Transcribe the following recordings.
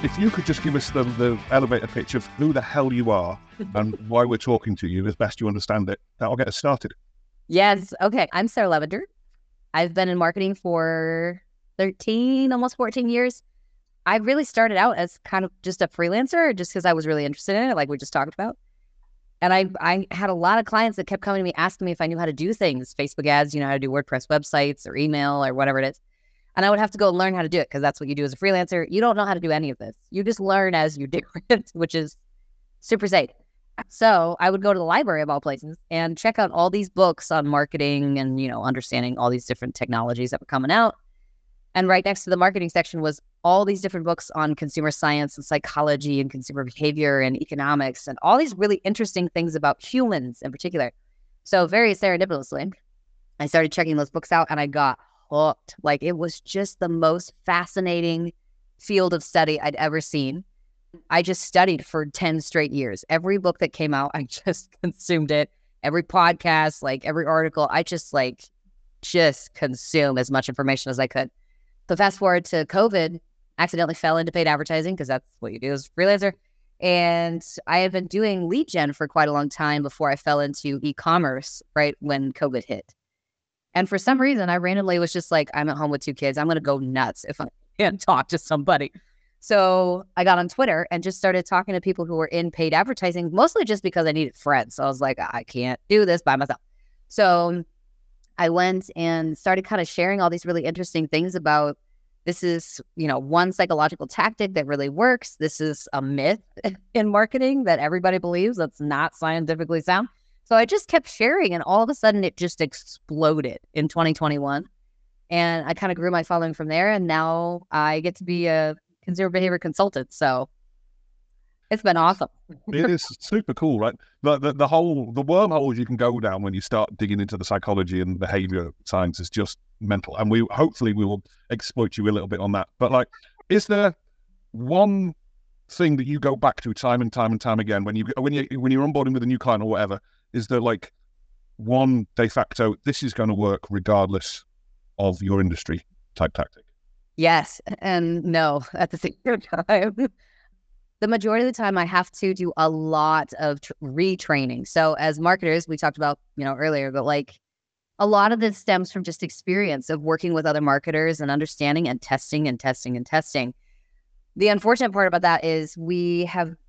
if you could just give us the elevator pitch of who the hell you are and why we're talking to you as best you understand it, that'll get us started. Yes. Okay. I'm Sarah Levender. I've been in marketing for 13, almost 14 years. I really started out as kind of just a freelancer just because I was really interested in it, like we just talked about. And I had a lot of clients that kept coming to me asking me if I knew how to do things, Facebook ads, how to do WordPress websites or email or whatever it is. And I would have to go learn how to do it because that's what you do as a freelancer. You don't know how to do any of this. You just learn as you do it, which is super safe. So I would go to the library of all places and check out all these books on marketing and, understanding all these different technologies that were coming out. And right next to the marketing section was all these different books on consumer science and psychology and consumer behavior and economics and all these really interesting things about humans in particular. So very serendipitously, I started checking those books out and I got hooked. Like, it was just the most fascinating field of study I'd ever seen. I just studied for 10 straight years. Every book that came out, I just consumed it. Every podcast, like every article, I just consume as much information as I could. So fast forward to COVID, accidentally fell into paid advertising because that's what you do as a freelancer. And I had been doing lead gen for quite a long time before I fell into e-commerce right when COVID hit. And for some reason, I randomly was just like, I'm at home with 2 kids. I'm going to go nuts if I can't talk to somebody. So I got on Twitter and just started talking to people who were in paid advertising, mostly just because I needed friends. So I was like, I can't do this by myself. So I went and started kind of sharing all these really interesting things about this is, one psychological tactic that really works. This is a myth in marketing that everybody believes that's not scientifically sound. So I just kept sharing and all of a sudden it just exploded in 2021. And I kind of grew my following from there. And now I get to be a consumer behavior consultant. So it's been awesome. It is super cool, right? The wormholes you can go down when you start digging into the psychology and behavior science is just mental. And hopefully we will exploit you a little bit on that. But is there one thing that you go back to time and time and time again when you're onboarding with a new client or whatever? Is there one de facto, this is going to work regardless of your industry type tactic? Yes and no at the same time. The majority of the time I have to do a lot of retraining. So as marketers, we talked about, earlier, but a lot of this stems from just experience of working with other marketers and understanding and testing and testing and testing. The unfortunate part about that is we've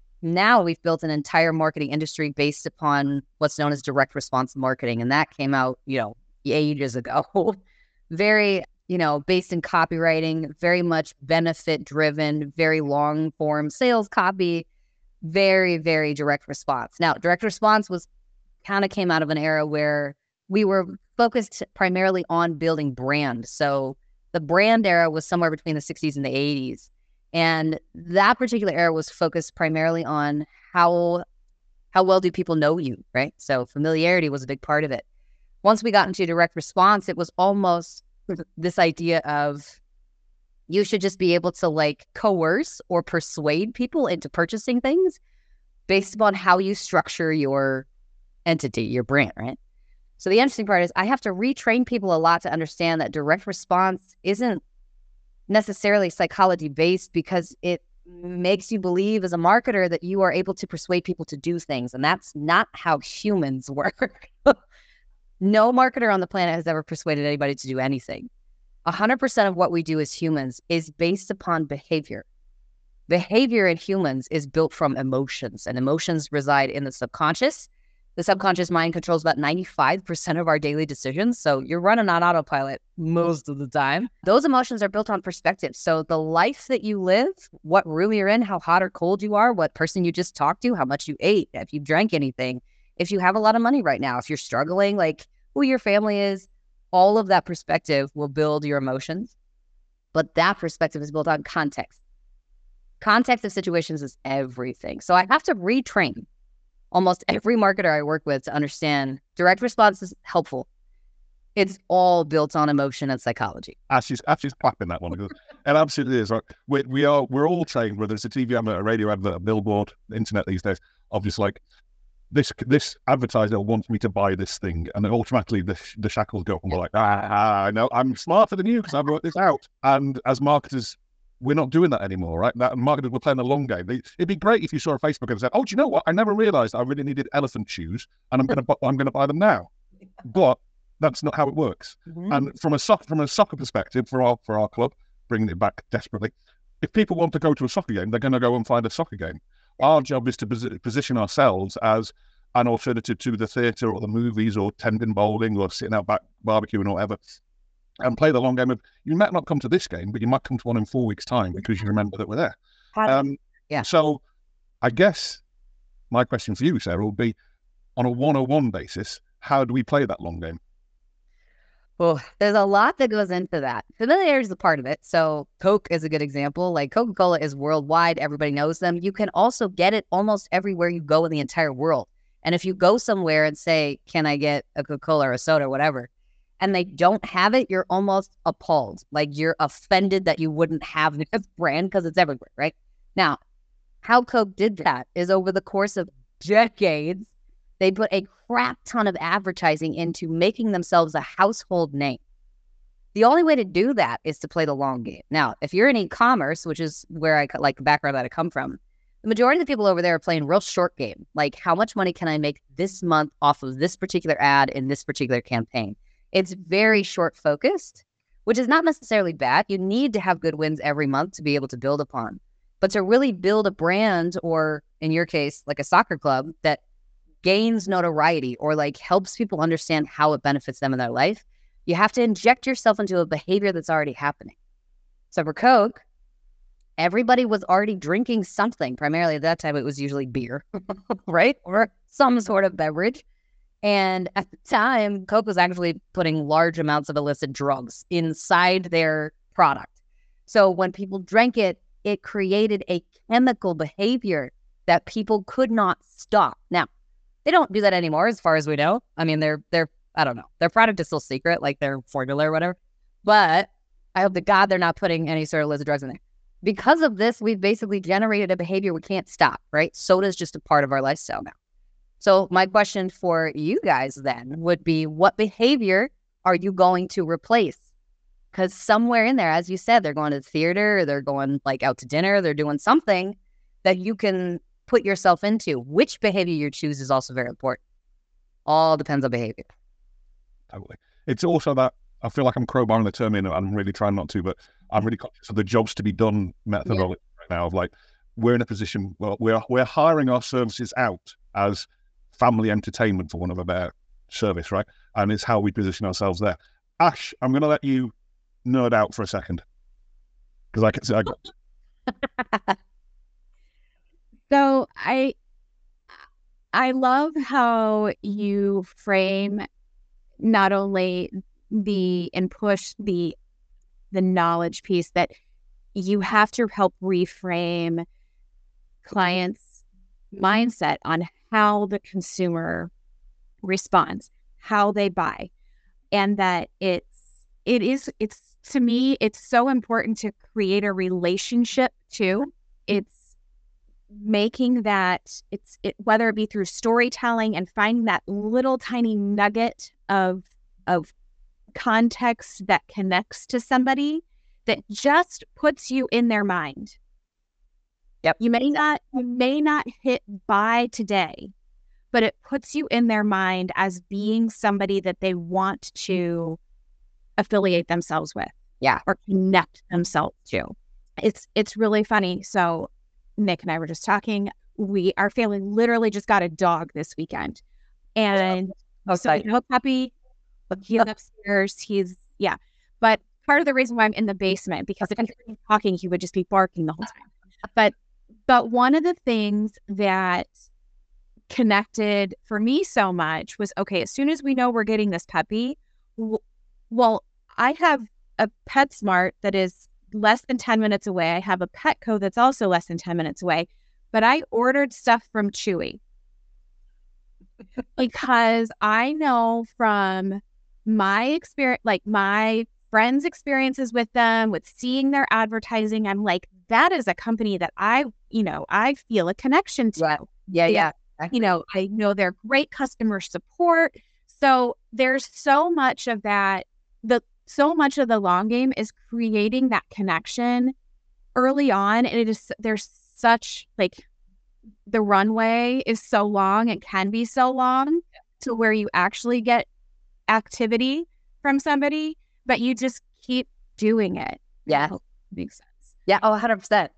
built an entire marketing industry based upon what's known as direct response marketing. And that came out, ages ago. Very, based in copywriting, very much benefit driven, very long form sales copy, very, very direct response. Now, direct response came out of an era where we were focused primarily on building brand. So the brand era was somewhere between the 60s and the 80s. And that particular era was focused primarily on how well do people know you, right? So familiarity was a big part of it. Once we got into direct response, it was almost this idea of you should just be able to coerce or persuade people into purchasing things based upon how you structure your entity, your brand, right? So the interesting part is I have to retrain people a lot to understand that direct response isn't necessarily psychology based because it makes you believe as a marketer that you are able to persuade people to do things. And that's not how humans work. No marketer on the planet has ever persuaded anybody to do anything. 100% of what we do as humans is based upon behavior. Behavior in humans is built from emotions, and emotions reside in the subconscious. The subconscious mind controls about 95% of our daily decisions. So you're running on autopilot most of the time. Those emotions are built on perspective. So the life that you live, what room you're in, how hot or cold you are, what person you just talked to, how much you ate, if you drank anything, if you have a lot of money right now, if you're struggling, who your family is, all of that perspective will build your emotions. But that perspective is built on context. Context of situations is everything. So I have to retrain almost every marketer I work with to understand direct response is helpful. It's all built on emotion and psychology. She's clapping that one. It absolutely is. We're all saying, whether it's a TV advert, a radio advert, a billboard, the internet these days, of just this advertiser wants me to buy this thing, and then automatically the shackles go up and we're like, I know I'm smarter than you because I've worked this out. And as marketers, we're not doing that anymore, right? That marketers were playing the long game. It'd be great if you saw a Facebook and said, "Oh, do you know what? I never realized I really needed elephant shoes, and I'm gonna buy them now." But that's not how it works. Mhm. And from a soccer perspective, for our club, bringing it back desperately, if people want to go to a soccer game, they're going to go and find a soccer game. Our job is to position ourselves as an alternative to the theatre or the movies or 10-pin bowling or sitting out back barbecuing or whatever, and play the long game of, you might not come to this game, but you might come to one in 4 weeks' time because you remember that we're there. Yeah. So I guess my question for you, Sarah, would be, on a 101 basis, how do we play that long game? Well, there's a lot that goes into that. Familiarity is a part of it. So Coke is a good example. Like Coca-Cola is worldwide. Everybody knows them. You can also get it almost everywhere you go in the entire world. And if you go somewhere and say, can I get a Coca-Cola or a soda or whatever, and they don't have it, you're almost appalled. Like you're offended that you wouldn't have this brand because it's everywhere, right? Now, how Coke did that is over the course of decades, they put a crap ton of advertising into making themselves a household name. The only way to do that is to play the long game. Now, if you're in e-commerce, which is where I like the background that I come from, the majority of the people over there are playing real short game. Like, how much money can I make this month off of this particular ad in this particular campaign? It's very short focused, which is not necessarily bad. You need to have good wins every month to be able to build upon. But to really build a brand, or in your case, like a soccer club that gains notoriety or like helps people understand how it benefits them in their life, you have to inject yourself into a behavior that's already happening. So for Coke, everybody was already drinking something. Primarily at that time, it was usually beer, right? Or some sort of beverage. And at the time, Coke was actually putting large amounts of illicit drugs inside their product. So when people drank it, it created a chemical behavior that people could not stop. Now, they don't do that anymore, as far as we know. I mean, they're I don't know. Their product is still secret, like their formula or whatever. But I hope to God they're not putting any sort of illicit drugs in there. Because of this, we've basically generated a behavior we can't stop, right? Soda is just a part of our lifestyle now. So my question for you guys then would be, what behavior are you going to replace? Because somewhere in there, as you said, they're going to the theater, they're going like out to dinner, they're doing something that you can put yourself into. Which behavior you choose is also very important. All depends on behavior. Totally. It's also that I feel like I'm crowbarring the term in, and I'm really trying not to, but I'm really conscious of the jobs to be done methodology right now. Of like, we're in a position, well, we're hiring our services out as family entertainment, for one of a better service, right? And it's how we position ourselves there. Ash, I'm going to let you nerd out for a second because I can say I got. So I love how you frame not only and push the knowledge piece, that you have to help reframe clients' mindset on how the consumer responds, how they buy, and that it's to me, it's so important to create a relationship too. It's making that whether it be through storytelling and finding that little tiny nugget of context that connects to somebody, that just puts you in their mind. Yep. You may not hit buy today, but it puts you in their mind as being somebody that they want to affiliate themselves with. Yeah. Or connect themselves to. It's really funny. So Nick and I were just talking. Our family literally just got a dog this weekend. And so we have a puppy, but he's upstairs. But part of the reason why I'm in the basement, because if I heard him talking, he would just be barking the whole time. But one of the things that connected for me so much was, okay, as soon as we know we're getting this puppy, well, I have a PetSmart that is less than 10 minutes away. I have a Petco that's also less than 10 minutes away, but I ordered stuff from Chewy because I know from my experience, like my friends' experiences with them, with seeing their advertising, I'm like, that is a company that I feel a connection to. Right. Yeah. I know they're great customer support. So there's so much of that. So much of the long game is creating that connection early on, and there's such like the runway is so long and can be so long to where you actually get activity from somebody, but you just keep doing it. Yeah. Makes sense. Yeah. Oh, 100%.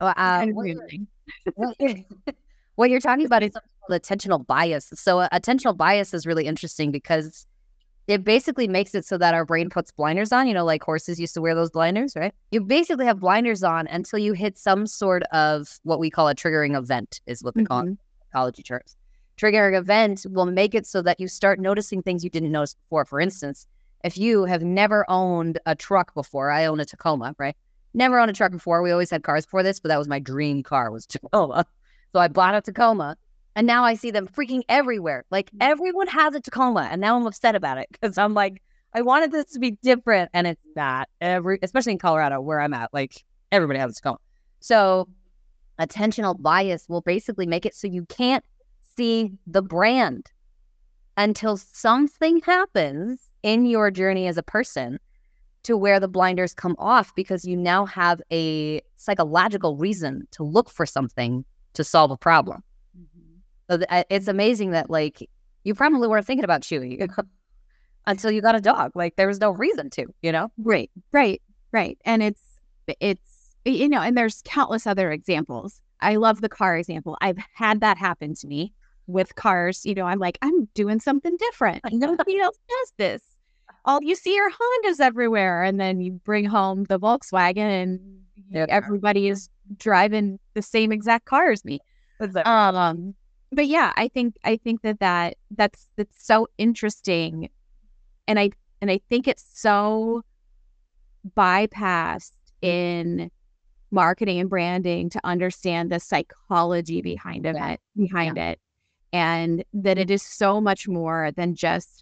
What you're talking about is something called attentional bias. So attentional bias is really interesting because it basically makes it so that our brain puts blinders on, like horses used to wear those blinders, right? You basically have blinders on until you hit some sort of what we call a triggering event, is what they call it in psychology terms. Triggering event will make it so that you start noticing things you didn't notice before. For instance, if you have never owned a truck before, I own a Tacoma, right? Never owned a truck before. We always had cars before this, but that was my dream car, was Tacoma. So I bought a Tacoma. And now I see them freaking everywhere. Like everyone has a Tacoma, and now I'm upset about it because I'm like, I wanted this to be different, and it's not. Especially in Colorado where I'm at, like everybody has a Tacoma. So attentional bias will basically make it so you can't see the brand until something happens in your journey as a person to where the blinders come off, because you now have a psychological reason to look for something to solve a problem. So it's amazing that like you probably weren't thinking about Chewy until you got a dog. Like there was no reason to, Right. And it's and there's countless other examples. I love the car example. I've had that happen to me with cars. I'm like, I'm doing something different. Nobody else does this. All you see are Hondas everywhere, and then you bring home the Volkswagen, and everybody is driving the same exact car as me. But yeah, I think that's so interesting, and I think it's so bypassed in marketing and branding to understand the psychology behind it, and that it is so much more than just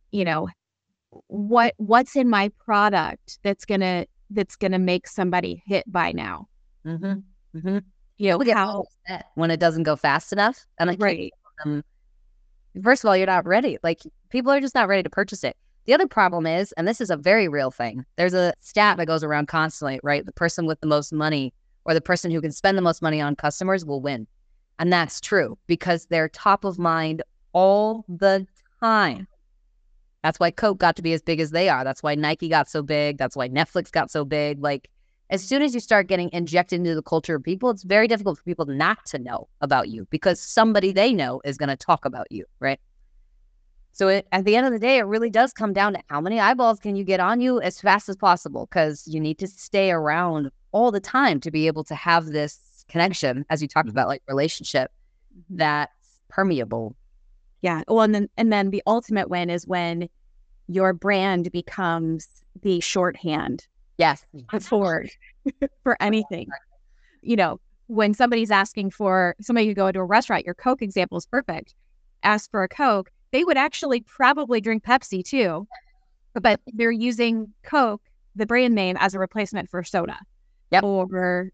what's in my product that's gonna make somebody hit by now. We get upset when it doesn't go fast enough. And first of all, you're not ready. Like people are just not ready to purchase it. The other problem is, and this is a very real thing, there's a stat that goes around constantly, right? The person with the most money or the person who can spend the most money on customers will win. And that's true because they're top of mind all the time. That's why Coke got to be as big as they are. That's why Nike got so big. That's why Netflix got so big. Like, as soon as you start getting injected into the culture of people, it's very difficult for people not to know about you because somebody they know is going to talk about you, right? So at the end of the day, it really does come down to how many eyeballs can you get on you as fast as possible, because you need to stay around all the time to be able to have this connection, as you talked about, like relationship that's permeable. Yeah. Well, and then the ultimate win is when your brand becomes the shorthand. Yes. For anything. When somebody's asking for, somebody could go into a restaurant, your Coke example is perfect. Ask for a Coke, they would actually probably drink Pepsi too, but they're using Coke, the brand name, as a replacement for soda. Yep. Or,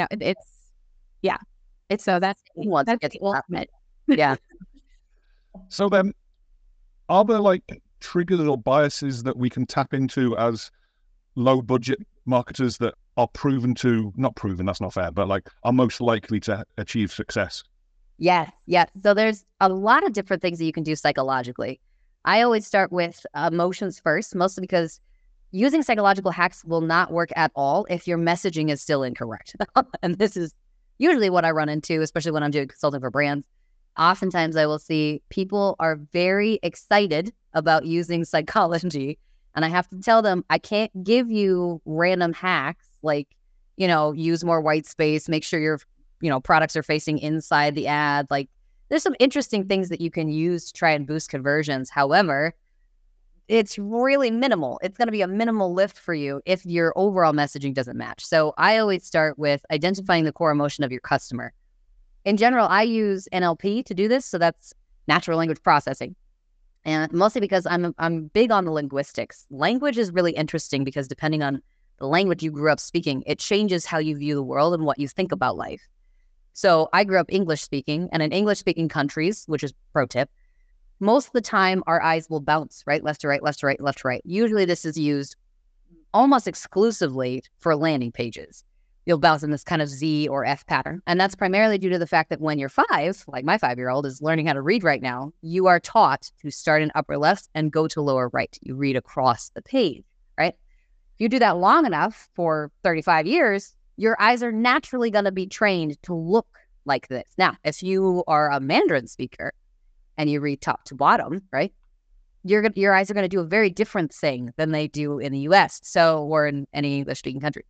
so that's the ultimate. Yeah. So then, are there like triggers or biases that we can tap into as low budget marketers that are not proven, that's not fair, but like are most likely to achieve success? Yes. So there's a lot of different things that you can do psychologically. I always start with emotions first, mostly because using psychological hacks will not work at all if your messaging is still incorrect. And this is usually what I run into, especially when I'm doing consulting for brands. Oftentimes I will see people are very excited about using psychology, and I have to tell them, I can't give you random hacks like, use more white space, make sure your, products are facing inside the ad. Like there's some interesting things that you can use to try and boost conversions. However, it's really minimal. It's going to be a minimal lift for you if your overall messaging doesn't match. So I always start with identifying the core emotion of your customer. In general, I use NLP to do this. So that's natural language processing. And mostly because I'm big on the linguistics. Language is really interesting because depending on the language you grew up speaking, it changes how you view the world and what you think about life. So I grew up English speaking, and in English speaking countries, which is pro tip, most of the time our eyes will bounce, right? Left to right, left to right, left to right. Usually this is used almost exclusively for landing pages. you'll bounce in this kind of Z or F pattern. And that's primarily due to the fact that when you're 5, like my 5-year-old is learning how to read right now, you are taught to start in upper left and go to lower right. You read across the page, right? If you do that long enough for 35 years, your eyes are naturally going to be trained to look like this. Now, if you are a Mandarin speaker and you read top to bottom, right, your eyes are going to do a very different thing than they do in the US, or in any English-speaking country.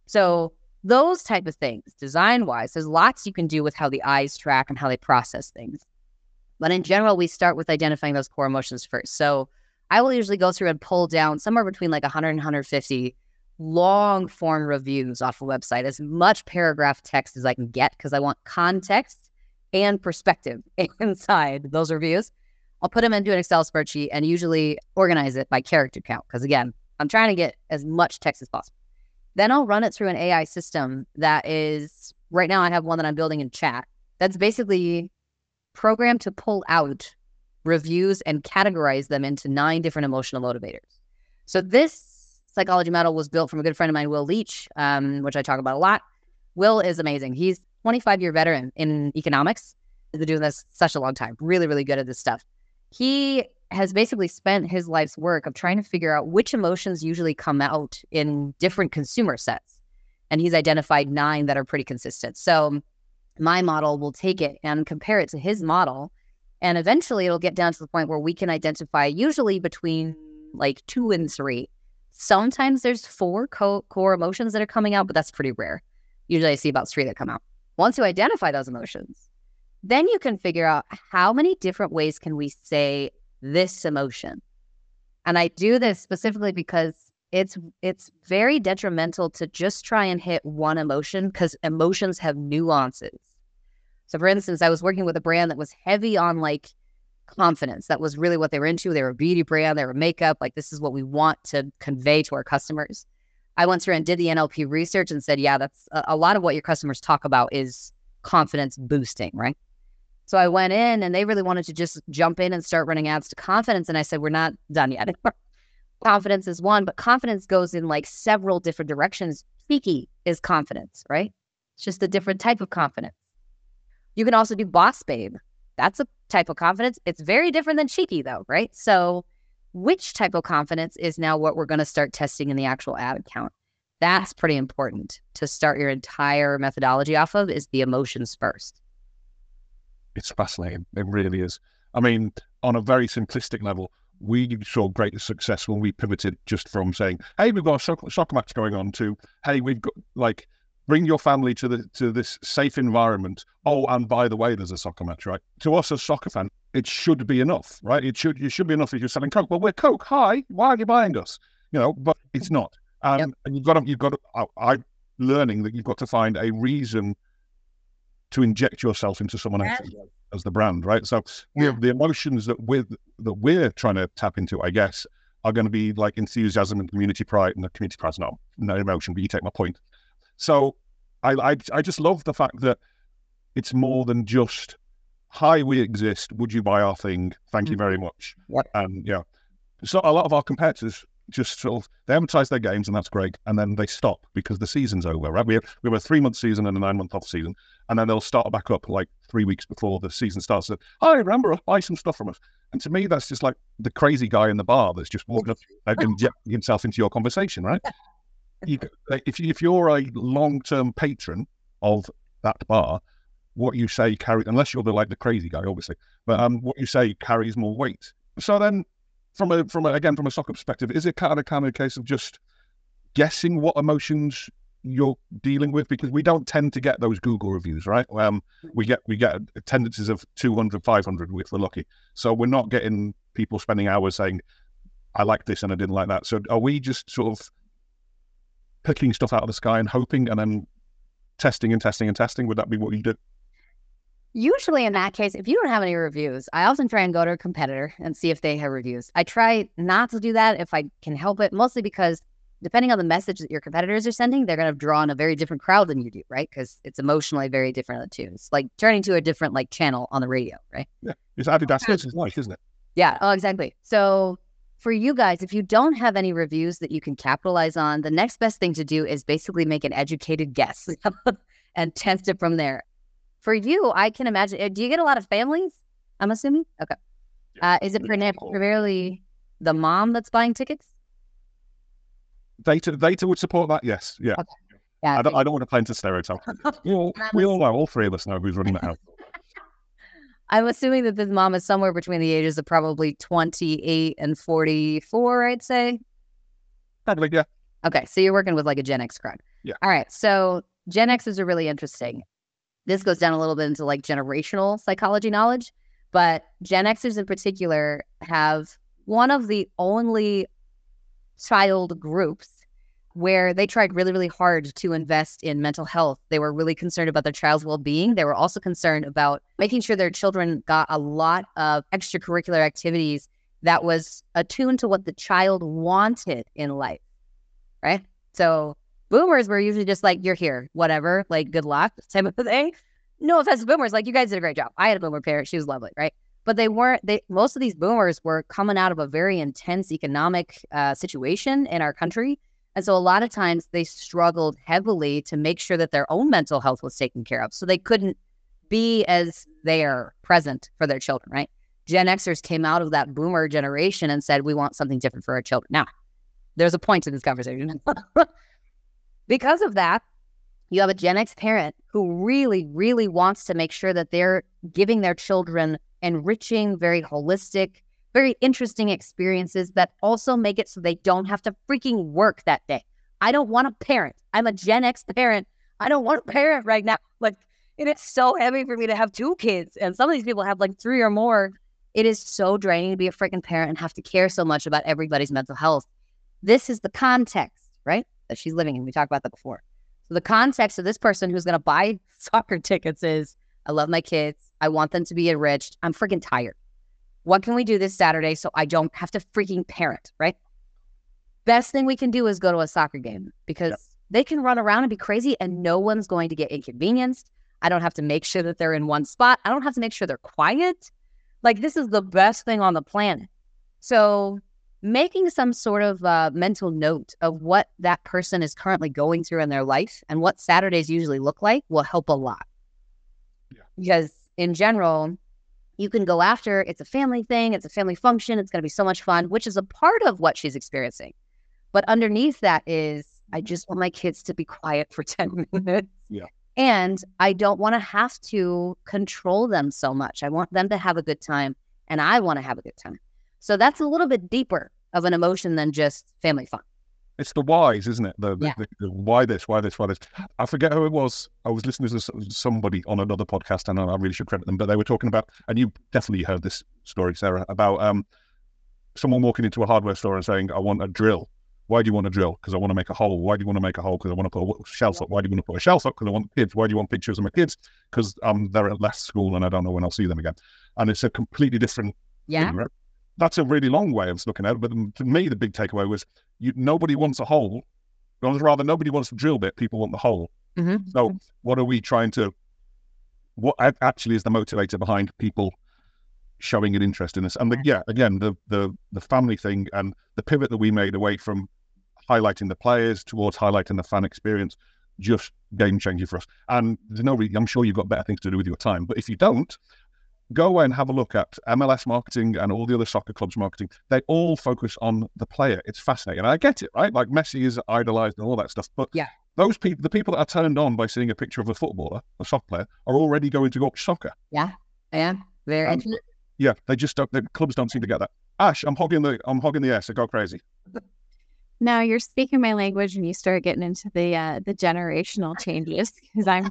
So those type of things, design-wise, there's lots you can do with how the eyes track and how they process things. But in general, we start with identifying those core emotions first. So I will usually go through and pull down somewhere between like 100 and 150 long-form reviews off a website, as much paragraph text as I can get, because I want context and perspective inside those reviews. I'll put them into an Excel spreadsheet and usually organize it by character count, because again, I'm trying to get as much text as possible. Then I'll run it through an AI system that is, right now I have one that I'm building in chat, that's basically programmed to pull out reviews and categorize them into 9 different emotional motivators. So this psychology model was built from a good friend of mine, Will Leach, which I talk about a lot. Will is amazing. He's 25-year veteran in economics. He's been doing this such a long time. Really, really good at this stuff. He has basically spent his life's work of trying to figure out which emotions usually come out in different consumer sets. And he's identified 9 that are pretty consistent. So my model will take it and compare it to his model. And eventually it'll get down to the point where we can identify usually between like 2 and 3. Sometimes there's 4 core emotions that are coming out, but that's pretty rare. Usually I see about 3 that come out. Once you identify those emotions, then you can figure out how many different ways can we say this emotion. And I do this specifically because it's very detrimental to just try and hit one emotion, because emotions have nuances. So for instance, I was working with a brand that was heavy on like confidence. That was really what they were into. They were a beauty brand, they were makeup. Like, this is what we want to convey to our customers. I went through and did the NLP research and said, yeah, that's a lot of what your customers talk about is confidence boosting, right? So I went in and they really wanted to just jump in and start running ads to confidence. And I said, we're not done yet. Confidence is one, but confidence goes in like several different directions. Cheeky is confidence, right? It's just a different type of confidence. You can also do boss babe. That's a type of confidence. It's very different than cheeky though, right? So which type of confidence is now what we're going to start testing in the actual ad account. That's pretty important to start your entire methodology off of, is the emotions first. It's fascinating. It really is. I mean, on a very simplistic level, we saw great success when we pivoted just from saying, hey, we've got a soccer match going on, to, hey, we've got like, bring your family to this safe environment. Oh, and by the way, there's a soccer match, right? To us as soccer fan, it should be enough, right? It should be enough if you're selling Coke. Well, we're Coke. Hi, why are you buying us? But it's not. And you've got to. I'm learning that you've got to find a reason to inject yourself into someone else as the brand, right? So the emotions that we're trying to tap into, I guess, are going to be like enthusiasm and community pride. And the community pride's not emotion, but you take my point. So I just love the fact that it's more than just, hi, we exist, would you buy our thing? Thank you very much. And so a lot of our competitors just sort of, they advertise their games and that's great, and then they stop because the season's over, right? We have a 3-month season and a 9-month off season, and then they'll start back up like 3 weeks before the season starts. Hi, remember, buy some stuff from us. And to me, that's just like the crazy guy in the bar that's just walking up and injecting himself into your conversation, right? If you're a long-term patron of that bar, what you say carries, unless you're the crazy guy, obviously, but what you say carries more weight. So then, from a soccer perspective, is it kind of a case of just guessing what emotions you're dealing with? Because we don't tend to get those Google reviews, right? We get tendencies of 200, 500 if we're lucky. So we're not getting people spending hours saying, I like this and I didn't like that. So are we just sort of picking stuff out of the sky and hoping, and then testing and testing and testing? Would that be what you do? Usually in that case, if you don't have any reviews, I often try and go to a competitor and see if they have reviews. I try not to do that if I can help it, mostly because depending on the message that your competitors are sending, they're going to draw on a very different crowd than you do, right? Because it's emotionally very different too. It's like turning to a different channel on the radio, right? Yeah, it's Adidas. It's nice, isn't it? Yeah, oh, exactly. So for you guys, if you don't have any reviews that you can capitalize on, the next best thing to do is basically make an educated guess and test it from there. For you, I can imagine, do you get a lot of families? I'm assuming? Okay. Is it primarily the mom that's buying tickets? Data would support that, yes. Yeah. Okay. Yeah, I don't want to paint a stereotype. we all know, all three of us know who's running the house. I'm assuming that this mom is somewhere between the ages of probably 28 and 44, I'd say. Probably, yeah. Okay, so you're working with like a Gen X crowd. Yeah. All right, so Gen Xers are really interesting. This goes down a little bit into like generational psychology knowledge, but Gen Xers in particular have one of the only child groups where they tried really, really hard to invest in mental health. They were really concerned about their child's well-being. They were also concerned about making sure their children got a lot of extracurricular activities that was attuned to what the child wanted in life, right? So boomers were usually just like, you're here, whatever, like good luck type of thing. No offense to boomers, like you guys did a great job. I had a boomer parent, she was lovely, right? But most of these boomers were coming out of a very intense economic situation in our country. And so a lot of times they struggled heavily to make sure that their own mental health was taken care of. So they couldn't be as there present for their children, right? Gen Xers came out of that boomer generation and said, we want something different for our children. Now, there's a point to this conversation. Because of that, you have a Gen X parent who really, really wants to make sure that they're giving their children enriching, very holistic, very interesting experiences that also make it so they don't have to freaking work that day. I don't want to parent. I'm a Gen X parent. I don't want to parent right now. Like, it is so heavy for me to have 2 kids. And some of these people have like 3 or more. It is so draining to be a freaking parent and have to care so much about everybody's mental health. This is the context, right, that she's living in. We talked about that before. So the context of this person who's going to buy soccer tickets is, I love my kids. I want them to be enriched. I'm freaking tired. What can we do this Saturday so I don't have to freaking parent, right? Best thing we can do is go to a soccer game because they can run around and be crazy and no one's going to get inconvenienced. I don't have to make sure that they're in one spot. I don't have to make sure they're quiet. Like, this is the best thing on the planet. So making some sort of mental note of what that person is currently going through in their life and what Saturdays usually look like will help a lot. Yeah. Because in general, you can go after, it's a family thing, it's a family function, it's going to be so much fun, which is a part of what she's experiencing. But underneath that is, I just want my kids to be quiet for 10 minutes. Yeah. And I don't want to have to control them so much. I want them to have a good time, and I want to have a good time. So that's a little bit deeper of an emotion than just family fun. It's the whys, isn't it? The why this, why this, why this. I forget who it was. I was listening to somebody on another podcast, and I really should credit them, but they were talking about, and you definitely heard this story, Sarah, about someone walking into a hardware store and saying, I want a drill. Why do you want a drill? Because I want to make a hole. Why do you want to make a hole? Because I want to put a shelf up. Why do you want to put a shelf up? Because I want kids. Why do you want pictures of my kids? Because they're at last school and I don't know when I'll see them again. And it's a completely different thing, right? That's a really long way of looking at it. But to me, the big takeaway was nobody wants a hole. Or rather, nobody wants the drill bit. People want the hole. Mm-hmm. So what are we trying to, what actually is the motivator behind people showing an interest in this? And the family thing and the pivot that we made away from highlighting the players towards highlighting the fan experience, just game changing for us. And there's I'm sure you've got better things to do with your time. But if you don't, go away and have a look at MLS marketing and all the other soccer clubs marketing. They all focus on the player. It's fascinating. And I get it, right? Like Messi is idolized and all that stuff. But those people, the people that are turned on by seeing a picture of a footballer, a soccer player, are already going to watch soccer. Yeah, very interesting. Yeah, they just don't. The clubs don't seem to get that. Ash, I'm hogging the air, so go crazy. Now you're speaking my language, and you start getting into the generational changes, because I'm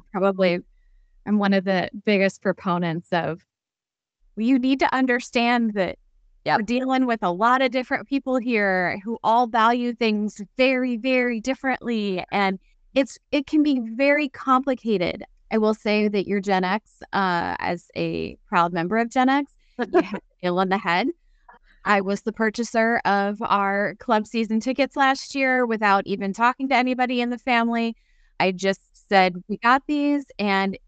one of the biggest proponents of. You need to understand that we're dealing with a lot of different people here who all value things very, very differently, and it can be very complicated. I will say that your Gen X, as a proud member of Gen X, you have the nail on the head. I was the purchaser of our club season tickets last year without even talking to anybody in the family. I just said, we got these. And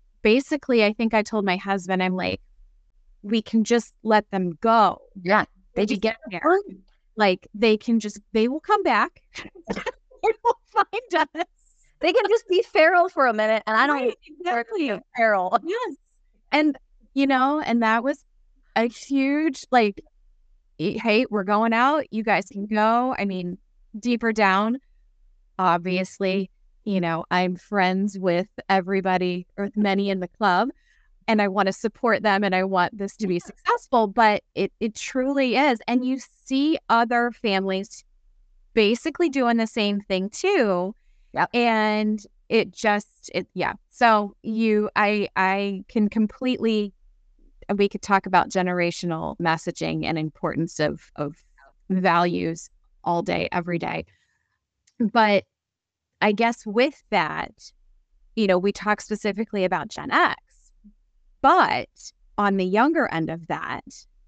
basically, I think I told my husband, I'm like, we can just let them go. Yeah. They just get there. Like they will come back. They will find us. They can just be feral for a minute, and I don't exactly feral. Yes. And and that was a huge like, hey, we're going out. You guys can go. I mean, deeper down, obviously, I'm friends with everybody or with many in the club, and I want to support them and I want this to be successful, but it truly is. And you see other families basically doing the same thing too. Yep. And so I can completely, we could talk about generational messaging and importance of values all day, every day. But I guess with that, we talk specifically about Gen X, but on the younger end of that,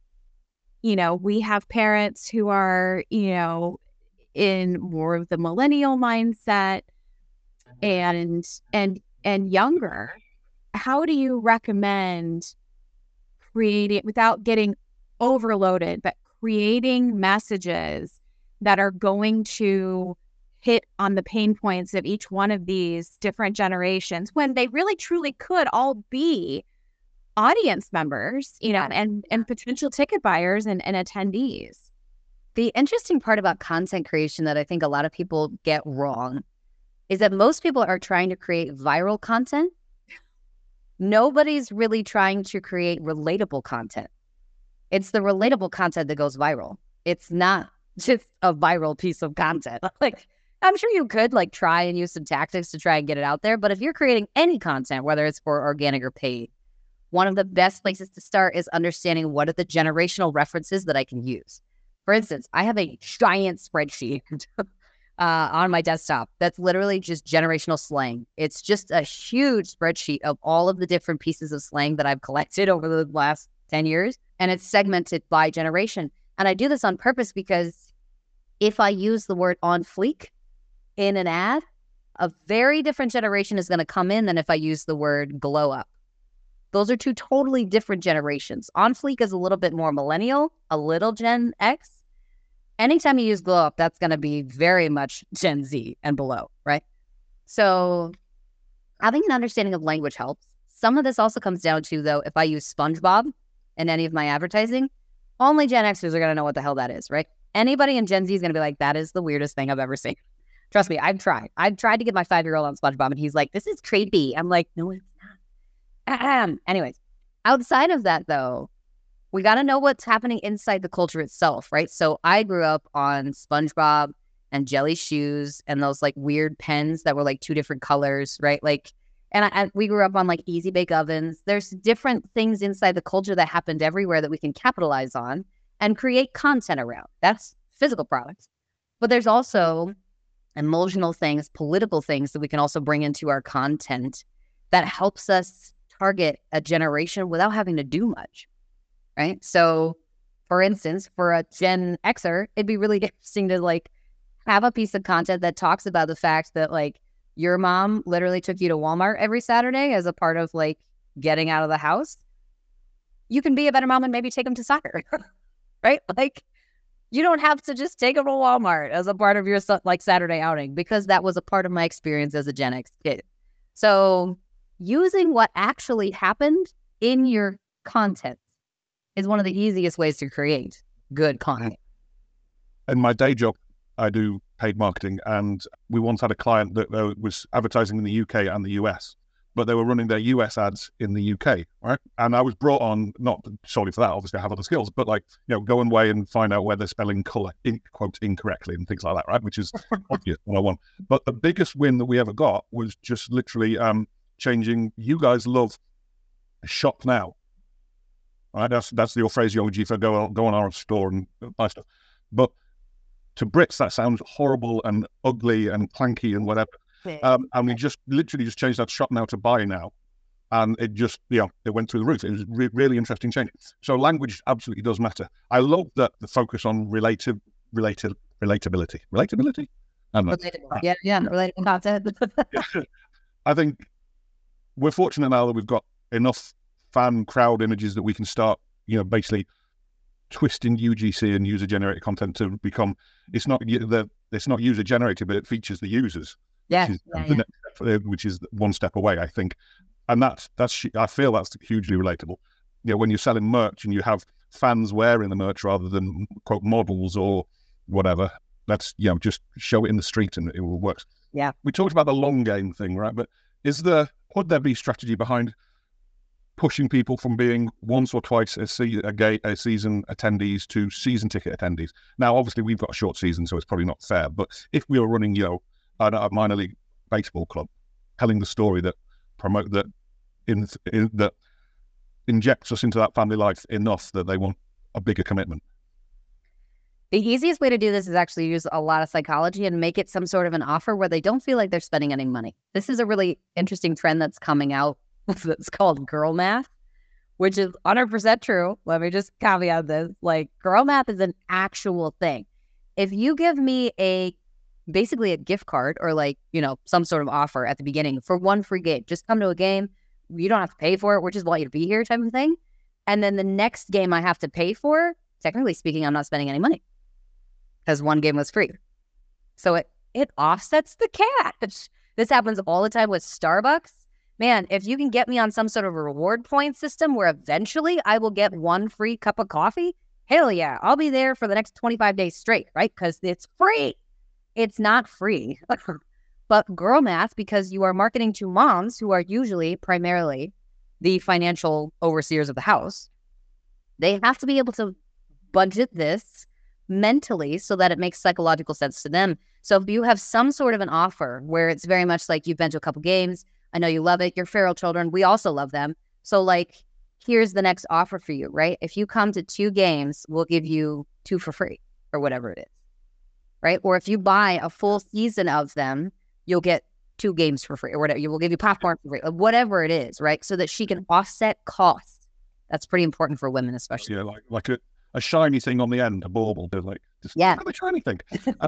we have parents who are, in more of the millennial mindset and younger. How do you recommend creating, without getting overloaded, but creating messages that are going to hit on the pain points of each one of these different generations when they really truly could all be audience members, and potential ticket buyers and attendees? The interesting part about content creation that I think a lot of people get wrong is that most people are trying to create viral content. Nobody's really trying to create relatable content. It's the relatable content that goes viral. It's not just a viral piece of content. Like, I'm sure you could try and use some tactics to try and get it out there. But if you're creating any content, whether it's for organic or paid, one of the best places to start is understanding what are the generational references that I can use. For instance, I have a giant spreadsheet on my desktop that's literally just generational slang. It's just a huge spreadsheet of all of the different pieces of slang that I've collected over the last 10 years, and it's segmented by generation. And I do this on purpose because if I use the word on fleek in an ad, a very different generation is going to come in than if I use the word glow up. Those are two totally different generations. On fleek is a little bit more millennial, a little Gen X. Anytime you use glow up, that's going to be very much Gen Z and below, right? So having an understanding of language helps. Some of this also comes down to, though, if I use SpongeBob in any of my advertising, only Gen Xers are going to know what the hell that is, right? Anybody in Gen Z is going to be like, that is the weirdest thing I've ever seen. Trust me, I've tried. I've tried to get my 5-year-old on SpongeBob, and he's like, this is creepy. I'm like, no, it's not. Anyways, outside of that, though, we got to know what's happening inside the culture itself, right? So I grew up on SpongeBob and Jelly Shoes and those weird pens that were 2 different colors, right? And we grew up on Easy Bake Ovens. There's different things inside the culture that happened everywhere that we can capitalize on and create content around. That's physical products. But there's also emotional things, political things that we can also bring into our content that helps us target a generation without having to do much, right? So, for instance, for a Gen Xer, it'd be really interesting to have a piece of content that talks about the fact that your mom literally took you to Walmart every Saturday as a part of getting out of the house. You can be a better mom and maybe take them to soccer, right? You don't have to just take them to Walmart as a part of your Saturday outing, because that was a part of my experience as a Gen X kid. So using what actually happened in your content is one of the easiest ways to create good content. In my day job, I do paid marketing, and we once had a client that was advertising in the UK and the US, but they were running their US ads in the UK, right? And I was brought on, not solely for that, obviously I have other skills, but go away and find out where they're spelling colour, quote, incorrectly and things like that, right? Which is obvious what I want. But the biggest win that we ever got was just literally changing, you guys love shop now, right? That's your phraseology for go on our store and buy stuff. But to Brits, that sounds horrible and ugly and clanky and whatever. And we just literally just changed that shop now to buy now. And it just, it went through the roof. It was really interesting change. So language absolutely does matter. I love that the focus on relatability. Relatability? I don't know. Relatable content. I think we're fortunate now that we've got enough fan crowd images that we can start, basically twisting UGC and user generated content to become it's not user generated, but it features the users. Yeah, Which is the next step, which is one step away, I think. And that's I feel that's hugely relatable. When you're selling merch and you have fans wearing the merch rather than quote models or whatever, that's just show it in the street and it will work. Yeah. We talked about the long game thing, right? But would there be strategy behind pushing people from being once or twice a season attendees to season ticket attendees? Now, obviously, we've got a short season, so it's probably not fair. But if we were running, a minor league baseball club, telling the story that that injects us into that family life enough that they want a bigger commitment. The easiest way to do this is actually use a lot of psychology and make it some sort of an offer where they don't feel like they're spending any money. This is a really interesting trend that's coming out that's called girl math, which is 100% true. Let me just caveat this. Like, girl math is an actual thing. If you give me basically a gift card or some sort of offer at the beginning for one free game, just come to a game. You don't have to pay for it. We just want you to be here type of thing. And then the next game I have to pay for, technically speaking, I'm not spending any money because one game was free. So it offsets the cash. This happens all the time with Starbucks. Man, if you can get me on some sort of a reward point system where eventually I will get one free cup of coffee, hell yeah, I'll be there for the next 25 days straight, right? Because it's free. It's not free. But girl math, because you are marketing to moms who are usually primarily the financial overseers of the house, they have to be able to budget this mentally so that it makes psychological sense to them. So if you have some sort of an offer where it's very much like you've been to a couple games, I know you love it, you're feral children, we also love them. So here's the next offer for you, right? If you come to 2 games, we'll give you 2 for free or whatever it is, right? Or if you buy a full season of them, you'll get 2 games for free or whatever. We'll give you popcorn for free, whatever it is, right? So that she can offset costs. That's pretty important for women, especially. Yeah, like a shiny thing on the end, a bauble. They're just a shiny thing.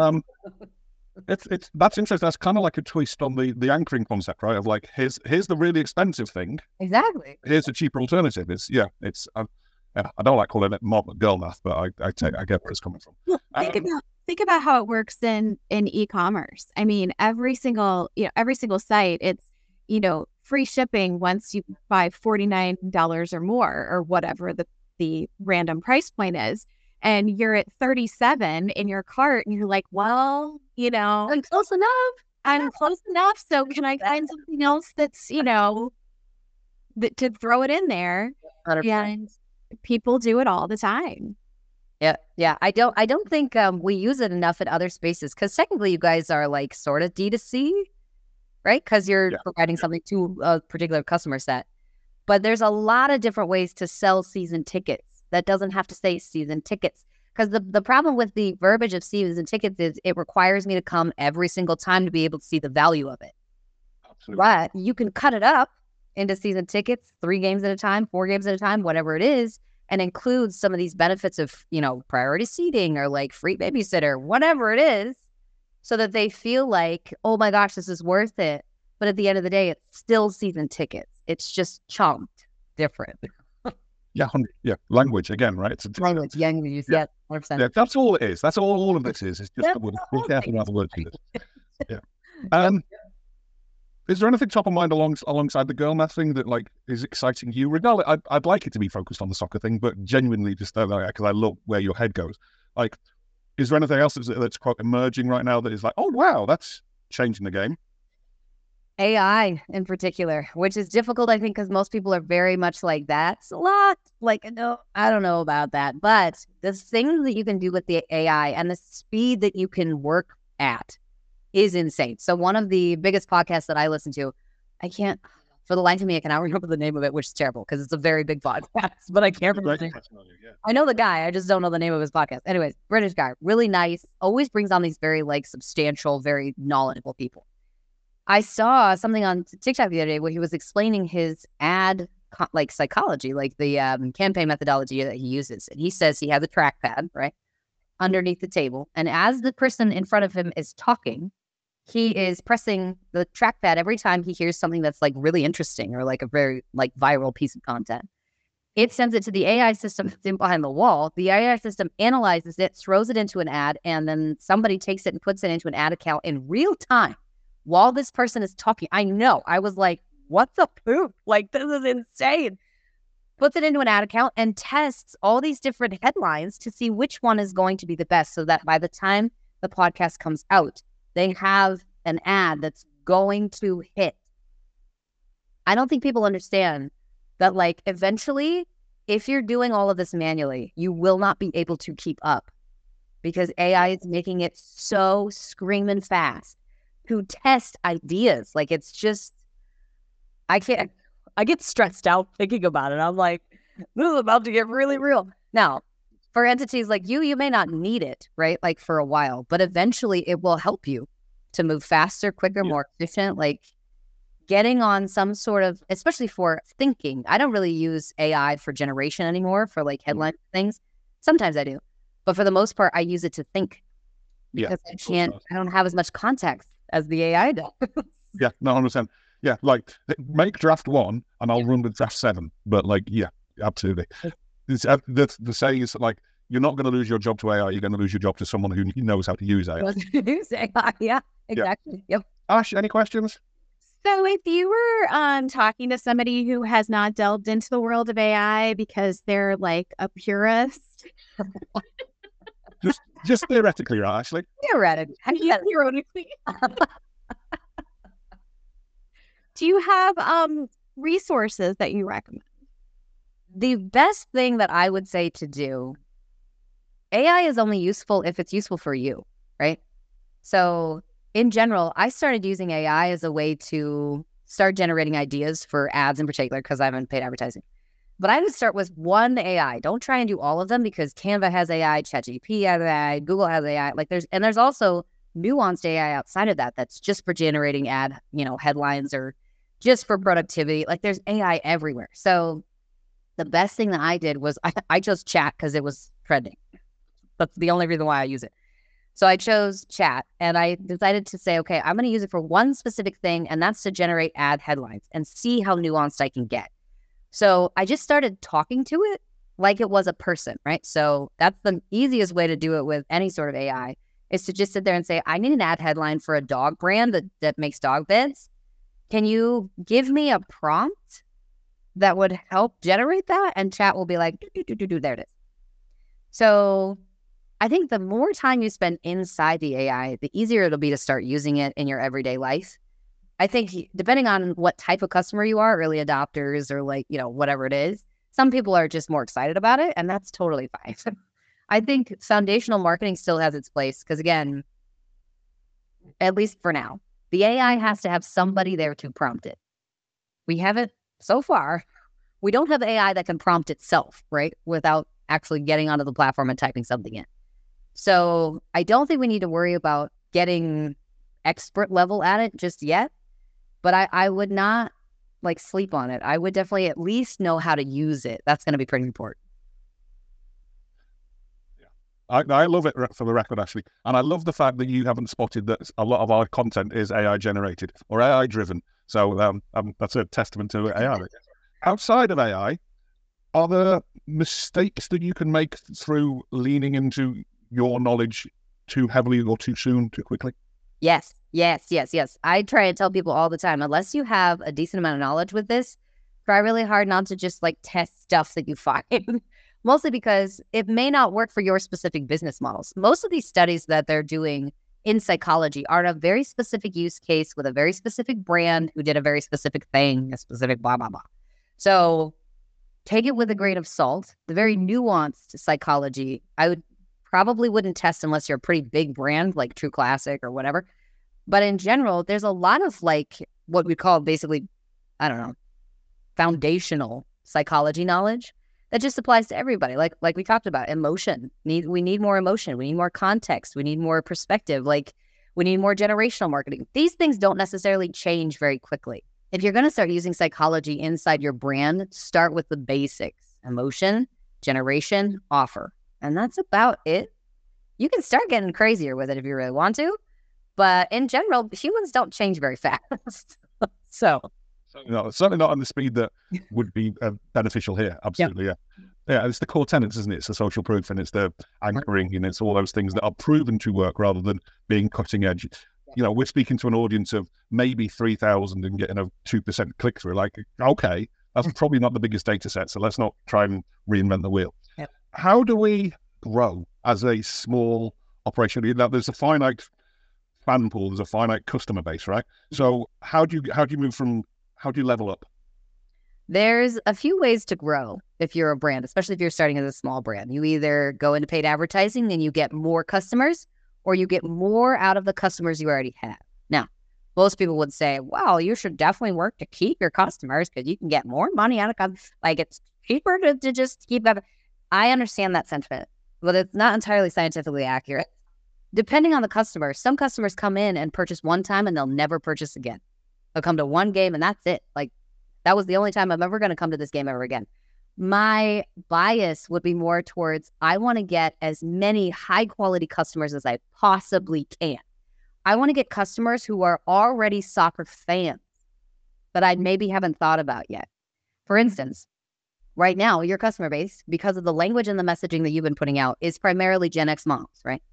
That's interesting. That's kind of like a twist on the anchoring concept, right? Of here's the really expensive thing. Exactly. Here's a cheaper alternative. I don't like calling it girl math, but I get where it's coming from. Well, think about how it works in e-commerce. I mean, every single site, it's, free shipping once you buy $49 or more or whatever the random price point is. And you're at 37 in your cart and you're like, well, I'm close enough. I'm close enough. So can I find something else that's, to throw it in there? 100%. And people do it all the time. Yeah. I don't think we use it enough in other spaces because technically you guys are sort of D2C, right? Because you're providing something to a particular customer set. But there's a lot of different ways to sell season tickets. That doesn't have to say season tickets. Because the problem with the verbiage of season tickets is it requires me to come every single time to be able to see the value of it. Absolutely. But you can cut it up into season tickets, 3 games at a time, 4 games at a time, whatever it is, and include some of these benefits of, priority seating or free babysitter, whatever it is, so that they feel like, oh my gosh, this is worth it. But at the end of the day, it's still season tickets. It's just chunked different. Yeah, language again, right? It's language, language, yeah, 100%. Yeah, that's all it is. That's all of this is. It's just we're careful about the words in this. Yeah. Is there anything top of mind alongside the girl math thing that is exciting you? Regardless, I'd like it to be focused on the soccer thing, but genuinely just because I love where your head goes. Is there anything else that's quite emerging right now that is oh wow, that's changing the game? AI in particular, which is difficult, I think, because most people are very much that's a lot. No, I don't know about that. But the things that you can do with the AI and the speed that you can work at is insane. So one of the biggest podcasts that I listen to, for the life of me, I cannot remember the name of it, which is terrible because it's a very big podcast, but I can't remember the name. I know the guy, I just don't know the name of his podcast. Anyways, British guy, really nice, always brings on these very substantial, very knowledgeable people. I saw something on TikTok the other day where he was explaining his ad psychology, the campaign methodology that he uses. And he says he has a trackpad, right, underneath the table. And as the person in front of him is talking, he is pressing the trackpad every time he hears something that's really interesting or a very viral piece of content. It sends it to the AI system that's in behind the wall. The AI system analyzes it, throws it into an ad, and then somebody takes it and puts it into an ad account in real time while this person is talking. I know. I was like, what the poop? Like, this is insane. Puts it into an ad account and tests all these different headlines to see which one is going to be the best, so that by the time the podcast comes out, they have an ad that's going to hit. I don't think people understand that, like, eventually, if you're doing all of this manually, you will not be able to keep up, because AI is making it so screaming fast to test ideas. Like, it's just, I get stressed out thinking about it. I'm like, this is about to get really real. Now, for entities like you may not need it, right? Like, for a while, but eventually it will help you to move faster, quicker, more efficient. Like, getting on some sort of, especially for thinking. I don't really use AI for generation anymore for like headline things. Sometimes I do, but for the most part, I use it to think, because I don't have as much context as the AI does. Yeah, no, I understand. Yeah, like, make draft 1 and I'll run with draft 7. But like, yeah, absolutely. The saying is like, you're not going to lose your job to AI. You're going to lose your job to someone who knows how to use AI. Yeah, exactly. Yep. Ash, any questions? So if you were talking to somebody who has not delved into the world of AI because they're like a purist. just theoretically, right, Ashley? Theoretically. Do you have resources that you recommend? The best thing that I would say to do, AI is only useful if it's useful for you, right? So in general, I started using AI as a way to start generating ideas for ads in particular, because I haven't paid advertising. But I would start with one AI. Don't try and do all of them, because Canva has AI, ChatGPT has AI, Google has AI. Like, there's also nuanced AI outside of that that's just for generating ad, headlines, or just for productivity. Like, there's AI everywhere. So the best thing that I did was I chose Chat because it was trending. That's the only reason why I use it. So I chose Chat, and I decided to say, okay, I'm going to use it for one specific thing, and that's to generate ad headlines and see how nuanced I can get. So I just started talking to it like it was a person, right? So that's the easiest way to do it with any sort of AI, is to just sit there and say, I need an ad headline for a dog brand that makes dog beds. Can you give me a prompt that would help generate that? And Chat will be like, there it is. So I think the more time you spend inside the AI, the easier it'll be to start using it in your everyday life. I think depending on what type of customer you are, early adopters or like, whatever it is, some people are just more excited about it, and that's totally fine. I think foundational marketing still has its place because, again, at least for now, the AI has to have somebody there to prompt it. We haven't, so far, we don't have AI that can prompt itself, right? Without actually getting onto the platform and typing something in. So I don't think we need to worry about getting expert level at it just yet, but I would not like sleep on it. I would definitely at least know how to use it. That's going to be pretty important. I love it, for the record, Ashley. And I love the fact that you haven't spotted that a lot of our content is AI generated or AI driven. So that's a testament to AI. Outside of AI, are there mistakes that you can make through leaning into your knowledge too heavily or too soon, too quickly? Yes. I try and tell people all the time, unless you have a decent amount of knowledge with this, try really hard not to just like test stuff that you find. Mostly because it may not work for your specific business models. Most of these studies that they're doing in psychology are a very specific use case with a very specific brand who did a very specific thing, a specific blah, blah, blah. So take it with a grain of salt. The very nuanced psychology, I probably wouldn't test unless you're a pretty big brand like True Classic or whatever. But in general, there's a lot of like what we call basically, I don't know, foundational psychology knowledge that just applies to everybody. Like we talked about, emotion. We need more emotion. We need more context. We need more perspective. Like, we need more generational marketing. These things don't necessarily change very quickly. If you're going to start using psychology inside your brand, start with the basics: emotion, generation, offer. And that's about it. You can start getting crazier with it if you really want to. But in general, humans don't change very fast. So Certainly not on the speed that would be beneficial here. Absolutely, yeah. Yeah, it's the core tenets, isn't it? It's the social proof and it's the anchoring and it's all those things that are proven to work rather than being cutting edge. We're speaking to an audience of maybe 3,000 and getting a 2% click through. Like, okay, that's probably not the biggest data set, so let's not try and reinvent the wheel. Yep. How do we grow as a small operation? There's a finite fan pool, there's a finite customer base, right? So how do you level up? There's a few ways to grow if you're a brand, especially if you're starting as a small brand. You either go into paid advertising and you get more customers, or you get more out of the customers you already have. Now, most people would say, well, you should definitely work to keep your customers because you can get more money out of customers. Like, it's cheaper to just keep them. I understand that sentiment, but it's not entirely scientifically accurate. Depending on the customer, some customers come in and purchase one time and they'll never purchase again. They'll come to one game and that's it. Like, that was the only time I'm ever going to come to this game ever again. My bias would be more towards, I want to get as many high quality customers as I possibly can. I want to get customers who are already soccer fans that I maybe haven't thought about yet. For instance, right now, your customer base, because of the language and the messaging that you've been putting out, is primarily Gen X moms, right?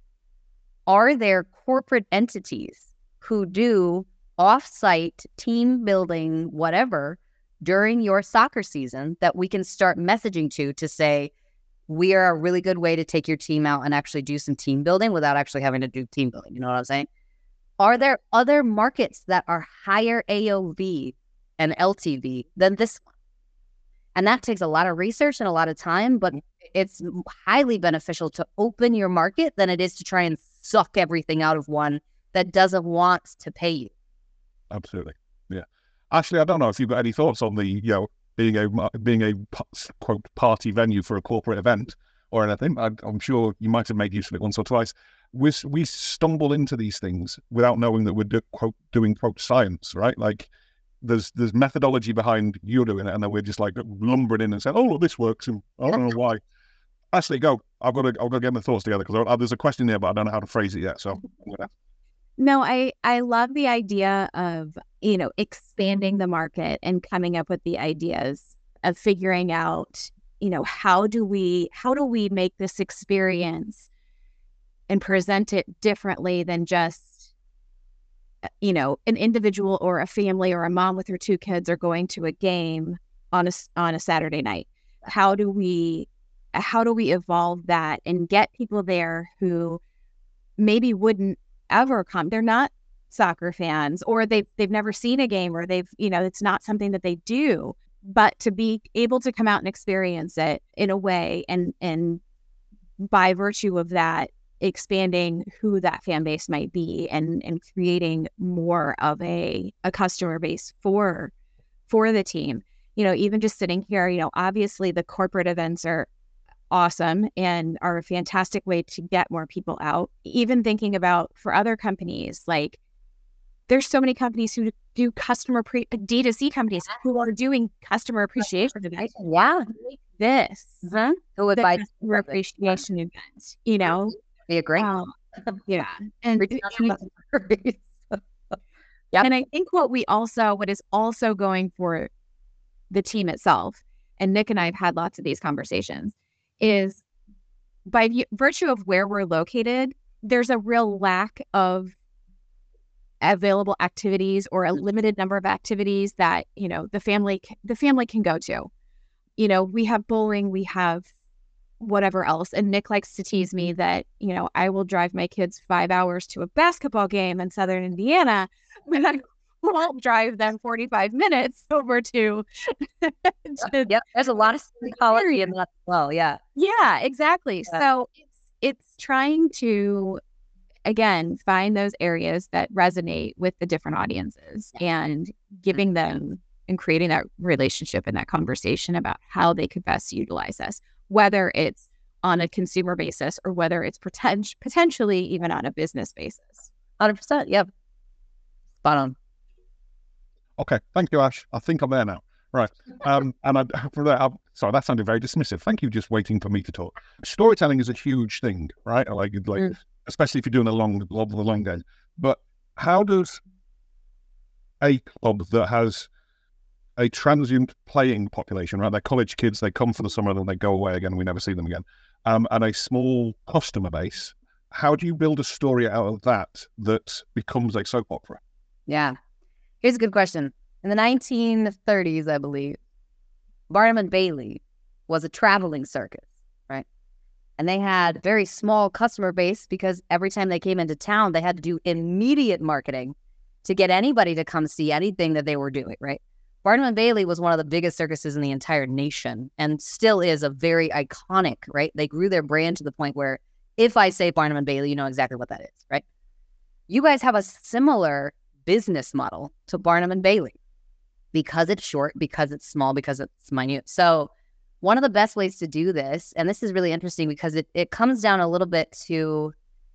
Are there corporate entities who do off-site team building, whatever, during your soccer season that we can start messaging to say, we are a really good way to take your team out and actually do some team building without actually having to do team building? You know what I'm saying? Are there other markets that are higher AOV and LTV than this one? And that takes a lot of research and a lot of time, but it's highly beneficial to open your market than it is to try and suck everything out of one that doesn't want to pay you. Absolutely. Yeah. Ashley, I don't know if you've got any thoughts on the, being a quote party venue for a corporate event or anything. I'm sure you might have made use of it once or twice. We stumble into these things without knowing that we're doing quote science, right? Like there's methodology behind you doing it, and then we're just like lumbering in and saying, "Oh, look, this works," and I don't know why. Ashley, go. I've got to get my thoughts together because there's a question there, but I don't know how to phrase it yet. So I'm gonna... No, I love the idea of, expanding the market and coming up with the ideas of figuring out, how do we make this experience and present it differently than just, an individual or a family or a mom with her two kids are going to a game on a Saturday night. How do we evolve that and get people there who maybe wouldn't ever come? They're not soccer fans, or they've never seen a game, or it's not something that they do, but to be able to come out and experience it in a way and by virtue of that, expanding who that fan base might be and creating more of a customer base for the team. Even just sitting here, obviously the corporate events are awesome and are a fantastic way to get more people out. Even thinking about for other companies, like there's so many companies who do D2C companies who are doing customer appreciation events. Yeah. This who would buy customer appreciation event, be a great yeah. And yep. And I think what is also going for the team itself, and Nick and I have had lots of these conversations, is by virtue of where we're located, there's a real lack of available activities or a limited number of activities that, the family can go to. We have bowling, we have whatever else. And Nick likes to tease me that, I will drive my kids 5 hours to a basketball game in Southern Indiana, but I won't drive them 45 minutes over to yep, there's a lot of psychology in that as well. Yeah exactly. So it's trying to again find those areas that resonate with the different audiences and giving them and creating that relationship and that conversation about how they could best utilize us, whether it's on a consumer basis or whether it's potentially even on a business basis. 100%. Yep. Spot on. Okay, thank you, Ash. I think I'm there now. Right. Sorry, that sounded very dismissive. Thank you, just waiting for me to talk. Storytelling is a huge thing, right? Like especially if you're doing a long game. But how does a club that has a transient playing population, right? They're college kids. They come for the summer and then they go away again. And we never see them again. And a small customer base. How do you build a story out of that becomes a soap opera? Yeah. Here's a good question. In the 1930s, I believe, Barnum and Bailey was a traveling circus, right? And they had a very small customer base because every time they came into town, they had to do immediate marketing to get anybody to come see anything that they were doing, right? Barnum and Bailey was one of the biggest circuses in the entire nation and still is a very iconic, right? They grew their brand to the point where if I say Barnum and Bailey, you know exactly what that is, right? You guys have a similar business model to Barnum and Bailey because it's short, because it's small, because it's minute. So one of the best ways to do this, and this is really interesting because it comes down a little bit to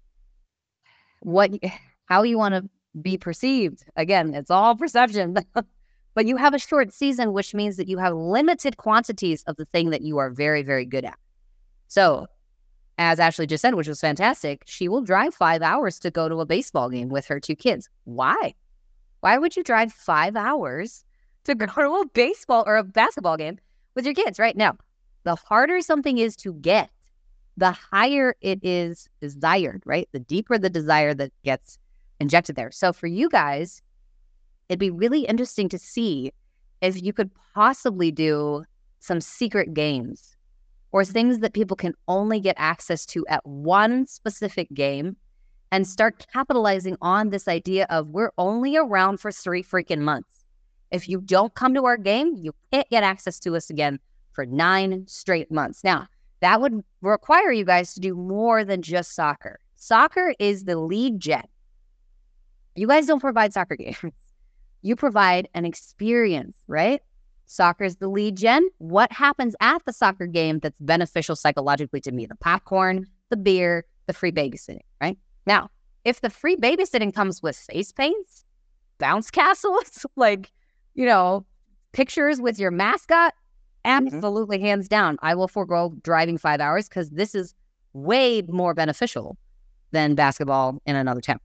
how you want to be perceived. Again, it's all perception. But you have a short season, which means that you have limited quantities of the thing that you are very, very good at. So, as Ashley just said, which was fantastic, she will drive 5 hours to go to a baseball game with her 2 kids. Why? Why would you drive 5 hours to go to a baseball or a basketball game with your kids? Right now, the harder something is to get, the higher it is desired, right? The deeper the desire that gets injected there. So for you guys, it'd be really interesting to see if you could possibly do some secret games or things that people can only get access to at one specific game and start capitalizing on this idea of we're only around for 3 freaking months. If you don't come to our game, you can't get access to us again for 9 straight months. Now, that would require you guys to do more than just soccer. Soccer is the lead gen. You guys don't provide soccer games. You provide an experience, right? Soccer is the lead gen. What happens at the soccer game that's beneficial psychologically to me? The popcorn, the beer, the free babysitting, right? Now, if the free babysitting comes with face paints, bounce castles, pictures with your mascot, absolutely hands down, I will forego driving 5 hours because this is way more beneficial than basketball in another town.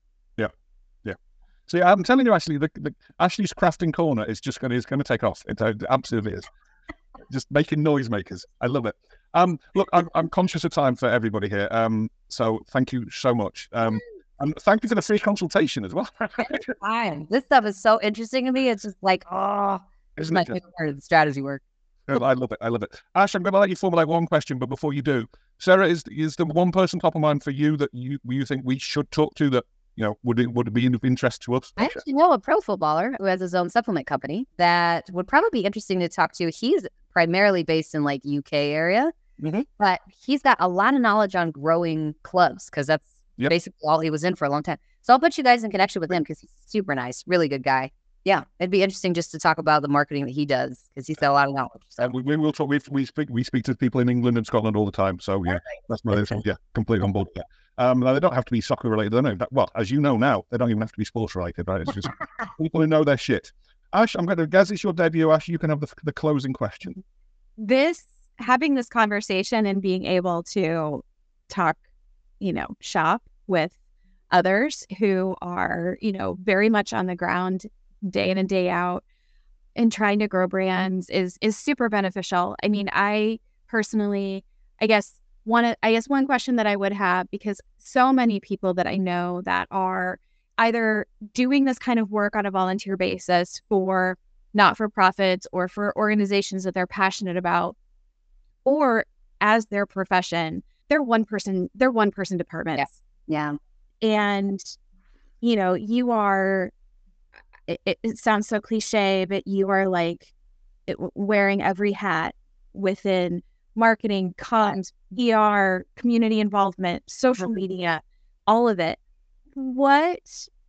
So I'm telling you, Ashley, the Ashley's crafting corner is going to take off. It absolutely is. Just making noisemakers. I love it. Look, I'm conscious of time for everybody here. So thank you so much. And thank you for the free consultation as well. This stuff is so interesting to me. It's just like, it's my favorite part of the strategy work. I love it. I love it. Ash, I'm going to let you formulate one question, but before you do, Sarah, is there one person top of mind for you that you think we should talk to that? Would it be of interest to us? I actually know a pro footballer who has his own supplement company that would probably be interesting to talk to. He's primarily based in UK area, but he's got a lot of knowledge on growing clubs because that's basically all he was in for a long time. So I'll put you guys in connection with him because he's super nice, really good guy. Yeah, it'd be interesting just to talk about the marketing that he does because he's got a lot of knowledge. So we will talk. We speak to people in England and Scotland all the time. So that's my completely on board with that. Now they don't have to be soccer related. I know that. Well, as you know now, they don't even have to be sports related, right? It's just people who know their shit. Ash, Gaz, it's your debut. Ash, you can have the closing question. Having this conversation and being able to talk, shop with others who are, very much on the ground day in and day out and trying to grow brands is super beneficial. I mean, I personally, I guess one question that I would have, because so many people that I know that are either doing this kind of work on a volunteer basis for not-for-profits or for organizations that they're passionate about, or as their profession, they're one person departments. Yes. Yeah. And, you are, it sounds so cliche, but you are wearing every hat within marketing, comms, PR, community involvement, social media, all of it. What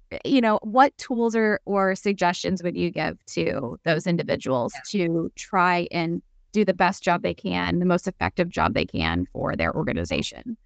tools or suggestions would you give to those individuals to try and do the best job they can, the most effective job they can for their organization?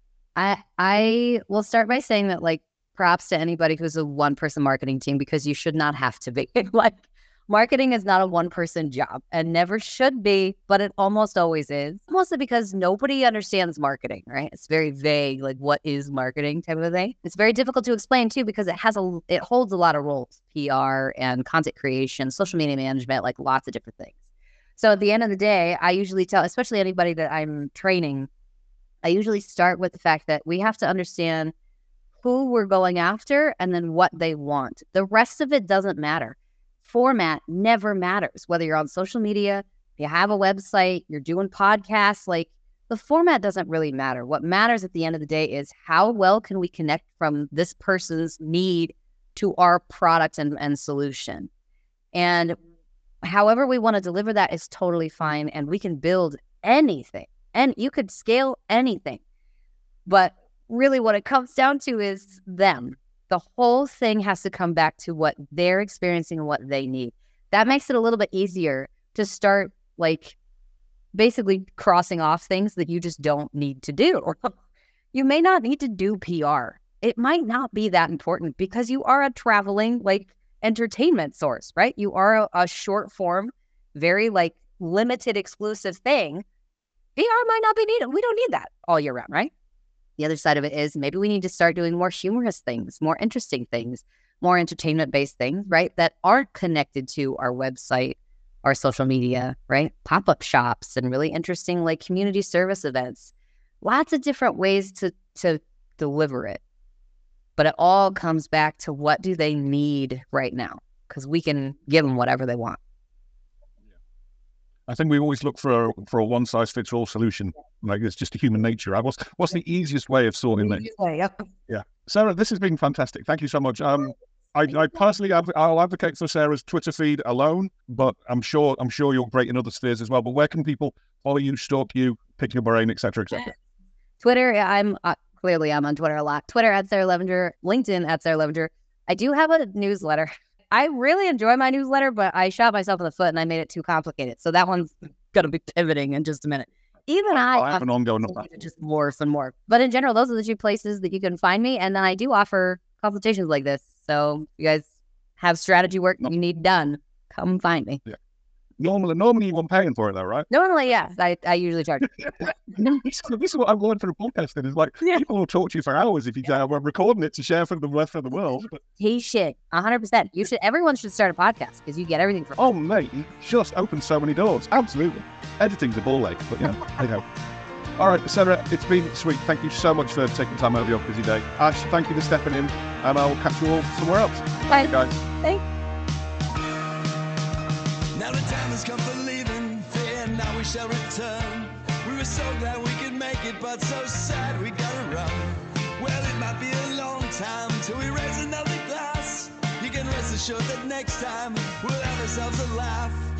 I will start by saying that props to anybody who's a one-person marketing team because you should not have to be. Marketing is not a one-person job and never should be, but it almost always is. Mostly because nobody understands marketing, right? It's very vague, like what is marketing type of thing. It's very difficult to explain too because it holds a lot of roles, PR and content creation, social media management, like lots of different things. So at the end of the day, I usually tell, especially anybody that I'm training, I usually start with the fact that we have to understand who we're going after and then what they want. The rest of it doesn't matter. Format never matters. Whether you're on social media, you have a website, you're doing podcasts, like the format doesn't really matter. What matters at the end of the day is how well can we connect from this person's need to our product and solution. And however we want to deliver that is totally fine. And we can build anything and you could scale anything. But really what it comes down to is them. The whole thing has to come back to what they're experiencing and what they need. That makes it a little bit easier to start like basically crossing off things that you just don't need to do. You may not need to do PR. It might not be that important because you are a traveling like entertainment source, right? You are a short form, very like limited exclusive thing. PR might not be needed. We don't need that all year round, right? The other side of it is maybe we need to start doing more humorous things, more interesting things, more entertainment-based things, right? That aren't connected to our website, our social media, right? Pop-up shops and really interesting like community service events. Lots of different ways to deliver it. But it all comes back to what do they need right now? Because we can give them whatever they want. I think we always look for a one-size-fits-all solution. Like it's just a human nature. What's the easiest way of sorting that? Yeah, Sarah, this has been fantastic. Thank you so much. I personally, I'll advocate for Sarah's Twitter feed alone, but I'm sure you're great in other spheres as well. But where can people follow you, stalk you, pick your brain, etc., etc.? Twitter, I'm clearly I'm on Twitter a lot. Twitter at Sarah Levenger, LinkedIn at Sarah Levenger. I do have a newsletter. I really enjoy my newsletter, but I shot myself in the foot and I made it too complicated. So that one's going to be pivoting in just a minute. Even I have an ongoing just morphs and more. But in general, those are the two places that you can find me. And then I do offer consultations like this. So if you guys have strategy work you need done, come find me. Yeah. Normally you want paying for it though, right? Normally, yes. I usually charge. This is what I've learned through podcasting. Is like people will talk to you for hours if you we're recording it to share for the rest of the world. But... He should 100%. Everyone should start a podcast because you get everything from. Oh mate, you just opened so many doors. Absolutely. Editing's a ball ache, but anyhow. All right, Sarah, it's been sweet. Thank you so much for taking time out of your busy day. Ash, thank you for stepping in, and I'll catch you all somewhere else. Bye, guys. Thanks. Now the time has come for leaving, fear now we shall return. We were so glad we could make it, but so sad we gotta run. Well, it might be a long time till we raise another glass. You can rest assured that next time we'll have ourselves a laugh.